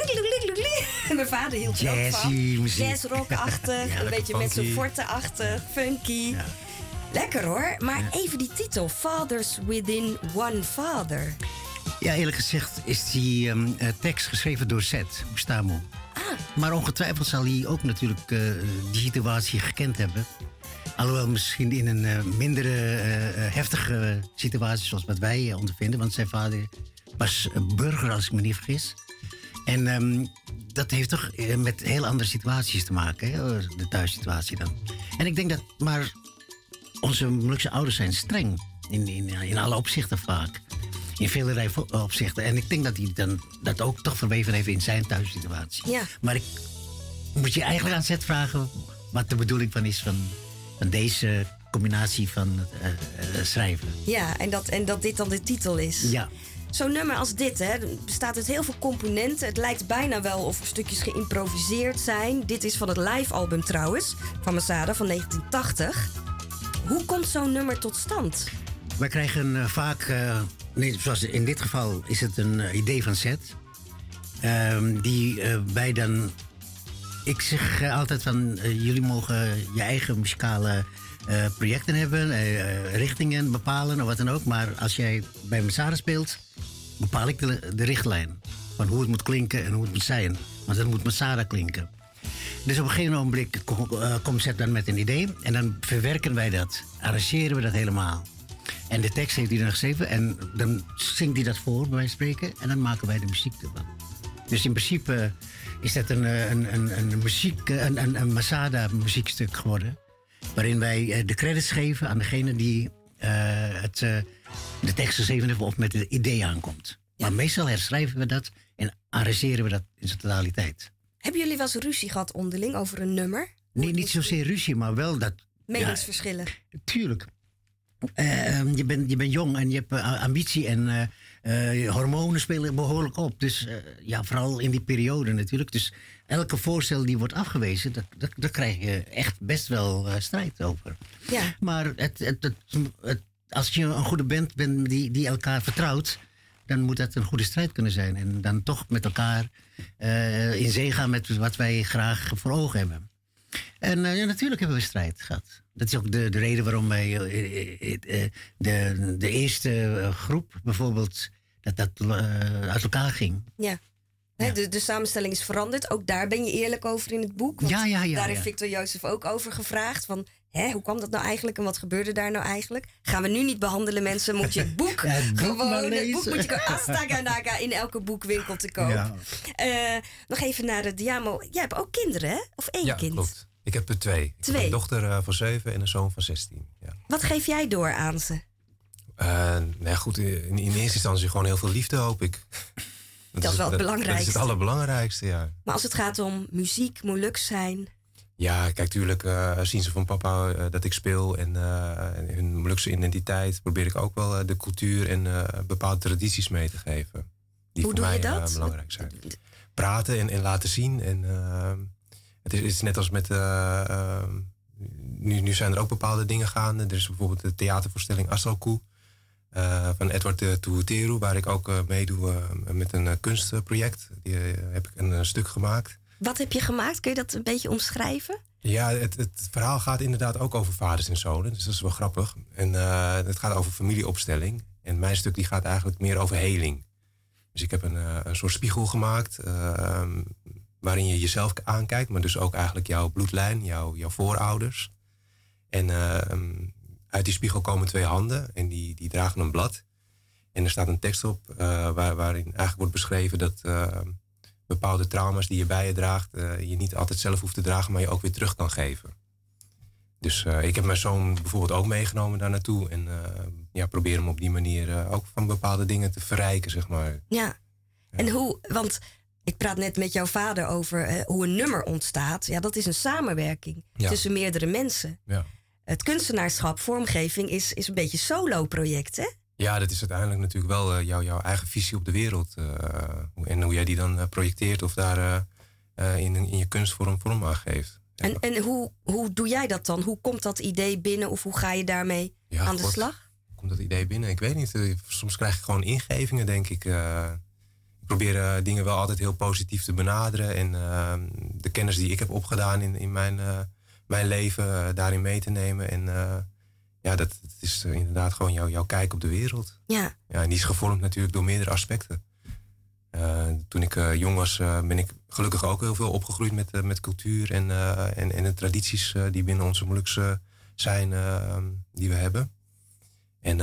Mijn vader hield er ook van. Jazzrock-achtig, Ja, een beetje met zo'n funky. forte-achtig, funky. Ja. Lekker hoor. Maar even die titel, Fathers Within One Father. Ja, eerlijk gezegd is die tekst geschreven door Seth Bustamo. Maar ongetwijfeld zal hij ook natuurlijk die situatie gekend hebben. Alhoewel misschien in een mindere heftige situatie zoals wat wij ondervinden. Want zijn vader was burger, als ik me niet vergis. En dat heeft toch met heel andere situaties te maken. Hè? De thuissituatie dan. En ik denk dat maar onze Molukse ouders zijn streng. In alle opzichten vaak. In velerlei opzichten. En ik denk dat hij dan dat ook toch verweven heeft in zijn thuissituatie. Ja. Maar ik moet je eigenlijk aan Zet vragen wat de bedoeling van is van deze combinatie van schrijven. Ja, en dat dit dan de titel is. Ja. Zo'n nummer als dit, hè, bestaat uit heel veel componenten. Het lijkt bijna wel of stukjes geïmproviseerd zijn. Dit is van het live-album trouwens, van Masada van 1980. Hoe komt zo'n nummer tot stand? Wij krijgen vaak, zoals in dit geval is het een idee van Seth. Die wij dan... Ik zeg altijd van, jullie mogen je eigen muzikale projecten hebben, richtingen bepalen of wat dan ook. Maar als jij bij Masada speelt, bepaal ik de richtlijn van hoe het moet klinken en hoe het moet zijn. Want het moet Masada klinken. Dus op een gegeven ogenblik komt Seth dan met een idee en dan verwerken wij dat, arrangeren we dat helemaal. En de tekst heeft hij dan geschreven en dan zingt hij dat voor, bij wijze van spreken, en dan maken wij de muziek ervan. Dus in principe is dat een Masada muziekstuk geworden, waarin wij de credits geven aan degene die de tekst geschreven heeft of met het idee aankomt. Ja. Maar meestal herschrijven we dat en arrangeren we dat in zijn totaliteit. Hebben jullie wel eens ruzie gehad onderling over een nummer? Nee, niet zozeer ruzie, maar wel dat... Meningsverschillen. Ja, tuurlijk. Je bent jong en je hebt ambitie en hormonen spelen behoorlijk op. Dus vooral in die periode natuurlijk. Dus elke voorstel die wordt afgewezen, daar krijg je echt best wel strijd over. Ja. Maar als je een goede band bent die elkaar vertrouwt, dan moet dat een goede strijd kunnen zijn. En dan toch met elkaar in zee gaan met wat wij graag voor ogen hebben. En natuurlijk hebben we strijd gehad. Dat is ook de reden waarom wij de eerste groep bijvoorbeeld dat uit elkaar ging. Ja. Ja. De samenstelling is veranderd. Ook daar ben je eerlijk over in het boek. Want daar heeft Victor Jozef ook over gevraagd. Van, hoe kwam dat nou eigenlijk en wat gebeurde daar nou eigenlijk? Gaan we nu niet behandelen, mensen. Moet je het boek het boek moet je Astaganaga in elke boekwinkel te koop. Ja. Nog even naar de Diamo. Jij hebt ook kinderen, hè? Of één kind? Klopt. Ik heb er 2. Ik heb een dochter van 7 en een zoon van 16. Ja. Wat geef jij door aan ze? Goed, in eerste instantie gewoon heel veel liefde, hoop ik. Dat is wel het belangrijkste. Dat is het allerbelangrijkste, ja. Maar als het gaat om muziek, Moluks zijn... Ja, kijk, tuurlijk zien ze van papa dat ik speel. En hun Molukse identiteit probeer ik ook wel de cultuur en bepaalde tradities mee te geven. Die Hoe voor mij belangrijk zijn. Praten en laten zien. En het is net als met... Nu zijn er ook bepaalde dingen gaande. Er is bijvoorbeeld de theatervoorstelling Asalku van Edward Tuuteru, waar ik ook meedoe met een kunstproject. Die heb ik een stuk gemaakt. Wat heb je gemaakt? Kun je dat een beetje omschrijven? Ja, het verhaal gaat inderdaad ook over vaders en zonen. Dus dat is wel grappig. En het gaat over familieopstelling. En mijn stuk die gaat eigenlijk meer over heling. Dus ik heb een soort spiegel gemaakt waarin je jezelf aankijkt, maar dus ook eigenlijk jouw bloedlijn, jouw voorouders. En uit die spiegel komen 2 handen en die dragen een blad. En er staat een tekst op waarin eigenlijk wordt beschreven dat bepaalde trauma's die je bij je draagt, je niet altijd zelf hoeft te dragen, maar je ook weer terug kan geven. Dus ik heb mijn zoon bijvoorbeeld ook meegenomen daar naartoe. En probeer hem op die manier ook van bepaalde dingen te verrijken, zeg maar. Ja. En want ik praat net met jouw vader over hoe een nummer ontstaat. Ja, dat is een samenwerking tussen meerdere mensen. Ja. Het kunstenaarschap, vormgeving is een beetje een solo-project, hè? Ja, dat is uiteindelijk natuurlijk wel jouw eigen visie op de wereld. En hoe jij die dan projecteert of daar in je kunstvorm vorm aan geeft. Ja. En hoe doe jij dat dan? Hoe komt dat idee binnen of hoe ga je daarmee aan de slag? Hoe komt dat idee binnen? Ik weet niet. Soms krijg ik gewoon ingevingen, denk ik. Ik probeer dingen wel altijd heel positief te benaderen. En de kennis die ik heb opgedaan in mijn leven daarin mee te nemen. En dat is inderdaad gewoon jouw kijk op de wereld. Ja. En die is gevormd natuurlijk door meerdere aspecten. Toen ik jong was, ben ik gelukkig ook heel veel opgegroeid met cultuur en de tradities die binnen onze Molukse zijn, die we hebben. En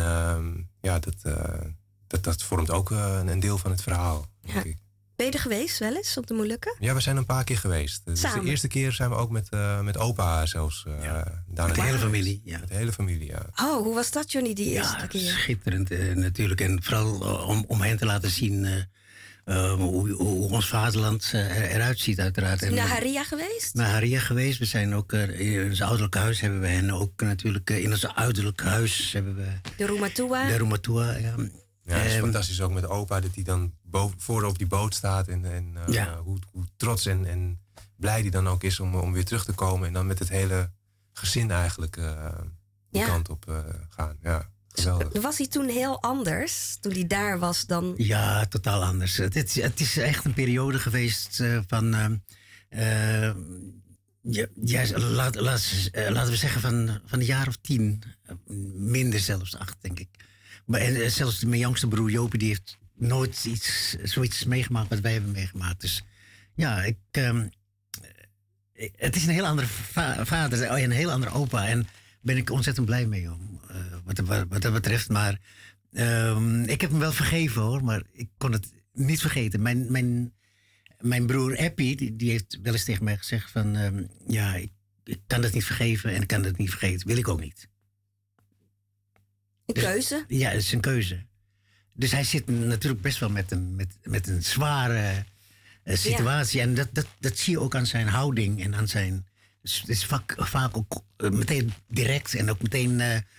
dat vormt ook een deel van het verhaal. Ja. Denk ik. Ben je er geweest wel eens op de Molukken? Ja, we zijn een paar keer geweest. Dus de eerste keer zijn we ook met opa zelfs. Met de hele familie. Ja. Met de hele familie, ja. Oh, hoe was dat, Johnny, die eerste keer? Schitterend natuurlijk. En vooral om hen te laten zien hoe ons vaderland eruit ziet uiteraard. Is je naar Haria geweest? Naar Haria geweest. We zijn ook in ons ouderlijk huis hebben we. En ook natuurlijk in ons ouderlijk huis hebben we... De Rumatua. De Rumatua, ja. Ja, het is fantastisch ook met opa dat hij dan voor op die boot staat. En hoe trots en blij die dan ook is om weer terug te komen. En dan met het hele gezin eigenlijk die kant op gaan. Ja, geweldig. Was hij toen heel anders, toen hij daar was dan... Ja, totaal anders. Het is echt een periode geweest van... laten we zeggen van een jaar of 10. Minder zelfs 8, denk ik. Maar zelfs mijn jongste broer Jopie, die heeft nooit zoiets meegemaakt wat wij hebben meegemaakt. Dus ja, het is een heel andere vader en een heel andere opa. En ben ik ontzettend blij mee wat dat betreft. Maar ik heb hem wel vergeven hoor, maar ik kon het niet vergeten. Mijn broer Eppie, die heeft wel eens tegen mij gezegd van... ik kan dat niet vergeven en ik kan dat niet vergeten. Wil ik ook niet. Een keuze? Ja, het is een keuze. Dus hij zit natuurlijk best wel met een zware situatie. Ja. En dat zie je ook aan zijn houding en aan zijn... Het is vaak ook meteen direct en ook meteen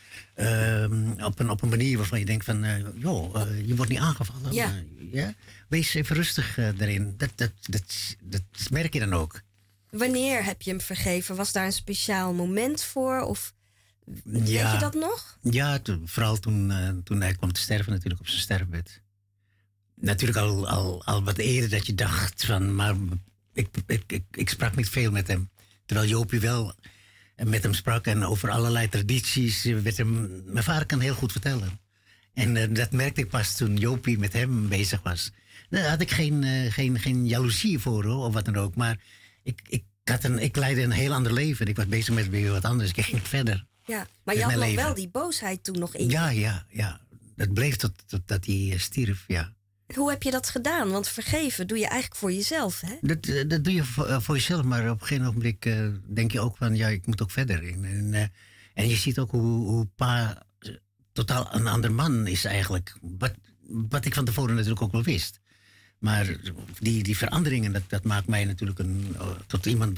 op een manier waarvan je denkt van... je wordt niet aangevallen. Ja. Wees even rustig daarin. Dat merk je dan ook. Wanneer heb je hem vergeven? Was daar een speciaal moment voor? Of weet je dat nog? Ja, vooral toen hij kwam te sterven natuurlijk op zijn sterfbed. Natuurlijk al wat eerder dat je dacht van... Maar ik sprak niet veel met hem. Terwijl Jopie wel met hem sprak en over allerlei tradities. Mijn vader kan heel goed vertellen. En dat merkte ik pas toen Jopie met hem bezig was. Daar had ik geen jaloezie voor hoor, of wat dan ook. Maar ik leidde een heel ander leven. Ik was bezig met weer wat anders. Ik ging verder. Ja, maar je had nog wel die boosheid toen nog in. Ja. Dat bleef totdat hij stierf, ja. Hoe heb je dat gedaan? Want vergeven doe je eigenlijk voor jezelf, hè? Dat doe je voor jezelf, maar op een gegeven ogenblik denk je ook van... ik moet ook verder. En je ziet ook hoe pa totaal een ander man is eigenlijk. Wat ik van tevoren natuurlijk ook wel wist. Maar die veranderingen, dat maakt mij natuurlijk tot iemand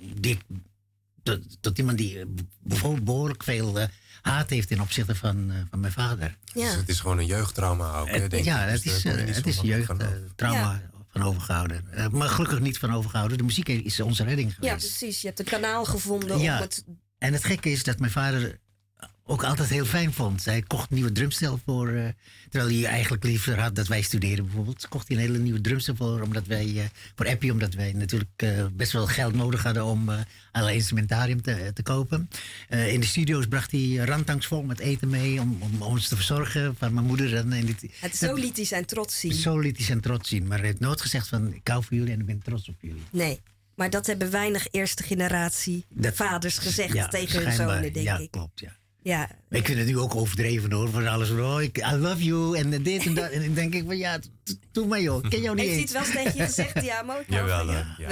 die behoorlijk veel haat heeft ten opzichte van mijn vader. Ja. Dus het is gewoon een jeugdtrauma ook, denk ik. Ja, het is een jeugdtrauma van overgehouden. Maar gelukkig niet van overgehouden. De muziek is onze redding geweest. Ja, precies. Je hebt een kanaal gevonden om het... En het gekke is dat mijn vader ook altijd heel fijn vond. Hij kocht een nieuwe drumstel voor... terwijl hij eigenlijk liever had dat wij studeren bijvoorbeeld. Kocht hij een hele nieuwe drumstel voor Eppie. Omdat wij natuurlijk best wel geld nodig hadden om allerlei instrumentarium te kopen. In de studio's bracht hij randtanks vol met eten mee om ons te verzorgen van mijn moeder. Het zo liet hij zijn trots zien. Zo liet hij zijn trots zien. Maar hij heeft nooit gezegd van ik hou van jullie en ik ben trots op jullie. Nee. Maar dat hebben weinig eerste generatie vaders gezegd tegen hun zonen, denk ik. Ja, klopt, ja. Ja. Ik vind het nu ook overdreven hoor, van alles. I love you en dit en dat. En dan denk ik van doe maar joh, ken jou niet eens. Heeft hij het wel eens tegen je gezegd? Ja, maar Jawel,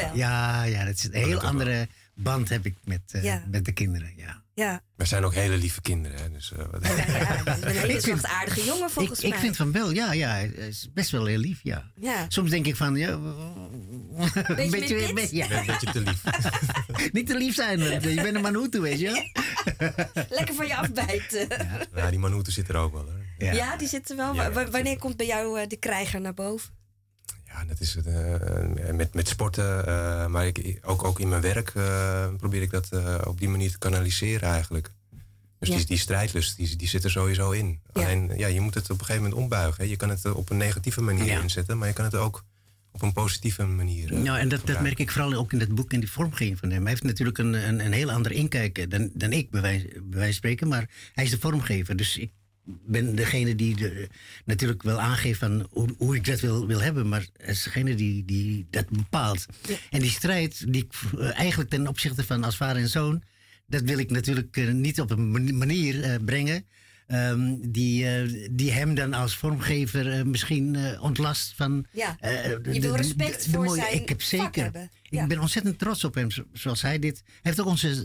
ja, dat is een heel andere band heb ik met de kinderen, ja. We zijn ook hele lieve kinderen. Hè? Dus, het is een hele zachtaardige jongen volgens mij. Ik vind van wel, ja. Hij is best wel heel lief, ja. Soms denk ik van, een beetje te lief. Niet te lief zijn, want je bent een Manutu, weet je. Lekker van je afbijten. Ja, die Manutu zit er ook wel. Hoor. Ja, die zit er wel. Ja, wanneer komt bij jou de krijger naar boven? Ja, dat is met sporten, maar ook in mijn werk probeer ik dat op die manier te kanaliseren eigenlijk. Dus die strijdlust, die zit er sowieso in. Ja. Alleen, je moet het op een gegeven moment ombuigen. Hè. Je kan het op een negatieve manier inzetten, maar je kan het ook op een positieve manier. En dat merk ik vooral ook in het boek en die vormgeving van hem. Hij heeft natuurlijk een heel andere inkijk dan ik, bij wijze van spreken, maar hij is de vormgever. Dus ik ben degene die natuurlijk wel aangeeft van hoe ik dat wil hebben, maar het is degene die dat bepaalt. Ja. En die strijd die ik eigenlijk ten opzichte van als vader en zoon, dat wil ik natuurlijk niet op een manier brengen die hem dan als vormgever misschien ontlast van... Ja, je wil respect voor zijn ik heb zeker, vak hebben. Ik ben ontzettend trots op hem, zoals hij dit... Hij heeft ook onze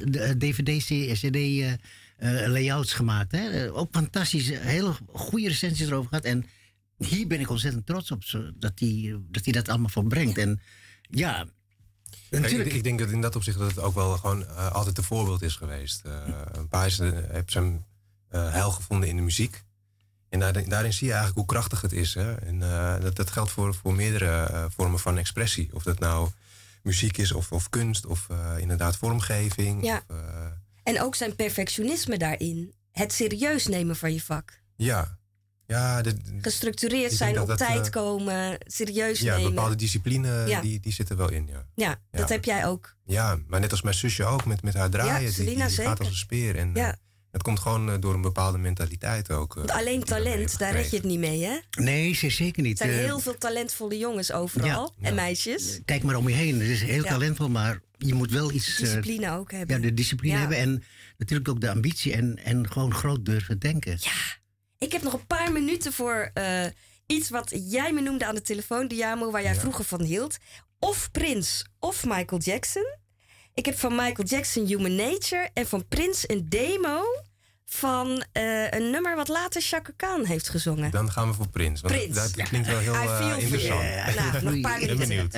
DVD-CD layouts gemaakt. Hè? Ook fantastisch, hele goede recensies erover gehad. En hier ben ik ontzettend trots op, dat hij dat allemaal volbrengt. En ja, natuurlijk. Ik denk dat in dat opzicht dat het ook wel gewoon altijd een voorbeeld is geweest. Pais heeft zijn heil gevonden in de muziek. En daarin zie je eigenlijk hoe krachtig het is. Hè? En dat geldt voor meerdere vormen van expressie. Of dat nou muziek is of kunst of inderdaad vormgeving. Ja. Of, en ook zijn perfectionisme daarin. Het serieus nemen van je vak. Ja. Gestructureerd zijn, op tijd komen, serieus nemen. Ja, bepaalde discipline, die zit er wel in, ja. Ja, dat heb jij ook. Ja, maar net als mijn zusje ook, met haar draaien. Ja, Selina die gaat als een speer. En het komt gewoon door een bepaalde mentaliteit ook. Want alleen talent, daar red je het niet mee, hè? Nee, zeker niet. Er zijn heel veel talentvolle jongens overal. En meisjes. Kijk maar om je heen. Het is heel talentvol, maar je moet wel iets... discipline ook hebben. Ja, de discipline hebben en natuurlijk ook de ambitie en gewoon groot durven denken. Ja. Ik heb nog een paar minuten voor iets wat jij me noemde aan de telefoon, Diamo, waar jij vroeger van hield. Of Prince of Michael Jackson. Ik heb van Michael Jackson Human Nature en van Prince een demo van een nummer wat later Chaka Khan heeft gezongen. Dan gaan we voor Prince. Want dat klinkt wel heel interessant. Nou, nog een paar minuten. Ben benieuwd.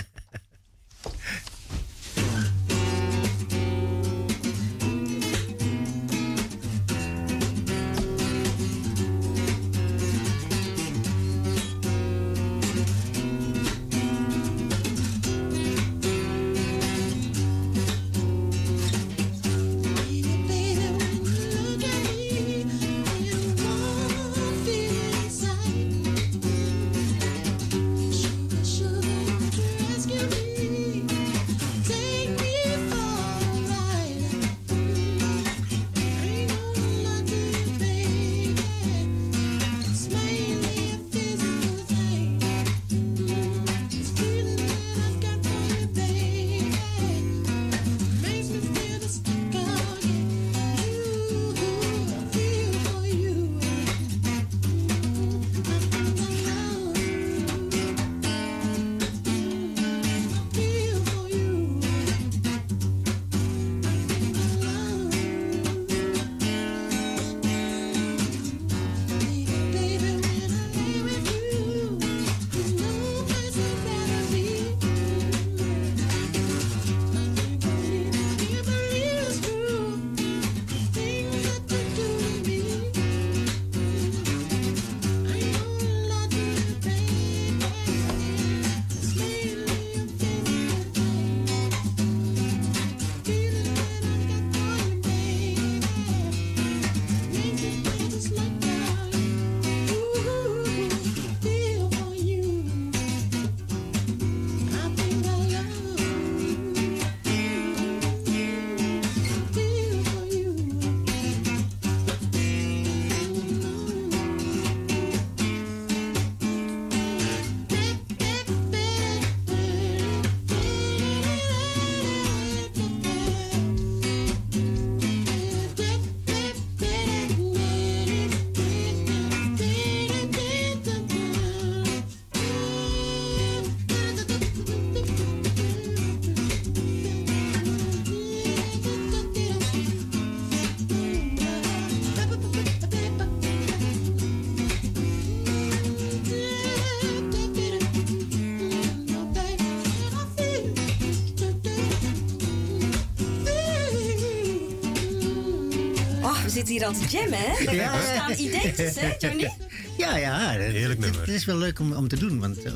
zit hier aan te jammen, hè? Ja. Er staan ideetjes, hè, Johnny? Ja. Heerlijk nummer. Het is wel leuk om te doen, want het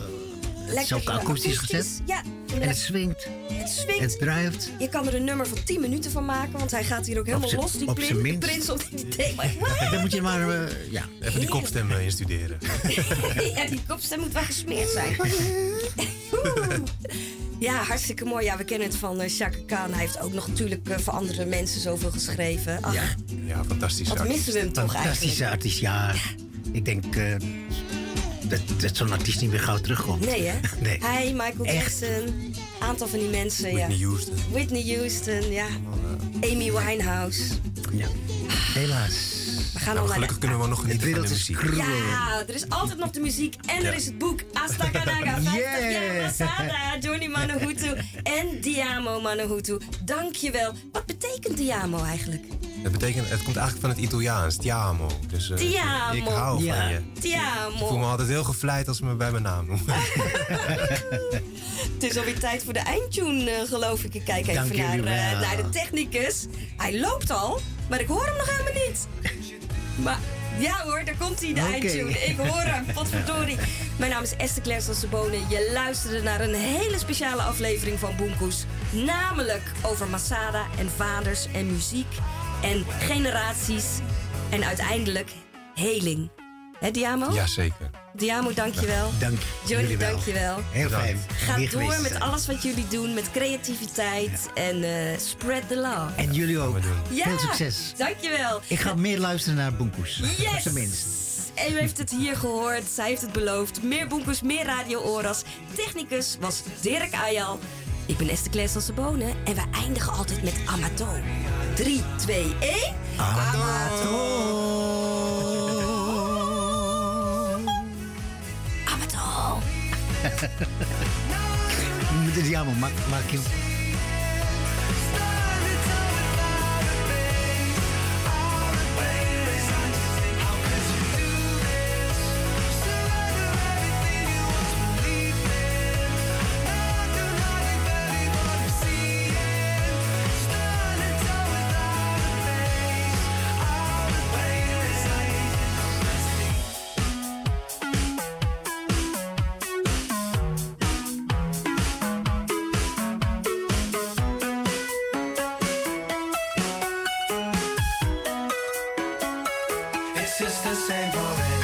is ook akoestisch gezet. Ja, en het swingt. Het swingt. Het drijft. Je kan er een nummer van 10 minuten van maken, want hij gaat hier ook helemaal los. Die prins op die thema. Dan moet je maar, even die kopstem instuderen. Ja, die kopstem moet wel gesmeerd zijn. Ja, hartstikke mooi. Ja, we kennen het van Chaka Khan. Hij heeft ook nog natuurlijk voor andere mensen zoveel geschreven. Ach, ja, fantastisch. Wat missen we hem toch eigenlijk? Fantastische artiest, ja. Ik denk dat zo'n artiest niet meer gauw terugkomt. Nee, hè? Nee. Hij, Michael Jackson, aantal van die mensen. Whitney Houston. Whitney Houston, ja. Amy Winehouse. Ja, helaas. We gaan al gelukkig kunnen we nog genieten van de muziek. Ja, er is altijd nog de muziek en er is het boek Astakanaga, 50 jaar Masada, Johnny Manohutu en Diamo Manohutu. Dankjewel. Wat betekent Diamo eigenlijk? Het komt eigenlijk van het Italiaans, ti amo. Dus Tiamo. Ik hou van je. Tiamo. Ik voel me altijd heel gevleid als ze me bij mijn naam noemen. Het is alweer tijd voor de eindtune, geloof ik. Ik kijk even naar de technicus. Hij loopt al, maar ik hoor hem nog helemaal niet. Maar ja hoor, daar komt hij, de eindtune. Ik hoor hem, potverdorie. Mijn naam is Esther Claire Sassabone. Je luisterde naar een hele speciale aflevering van Boomkoes. Namelijk over Masada en vaders en muziek en generaties en uiteindelijk heling. Hè, Diamo? Jazeker. Diamo, dankjewel. Dank Johnny, jullie wel. dankjewel. Heel fijn. Ga door met alles wat jullie doen, met creativiteit en spread the love. En jullie ook. Ja, veel succes. Dankjewel. Ik ga meer luisteren naar Boomkoes. Yes! Op zijn minst. En u heeft het hier gehoord, zij heeft het beloofd. Meer Boomkoes, meer Radio Oras. Technicus was Dirk Ayal. Ik ben Esther Claire Sassabone en we eindigen altijd met Amato. 3, 2, 1. Amato. Amato. Moet het jammer, maak je. It's just the same for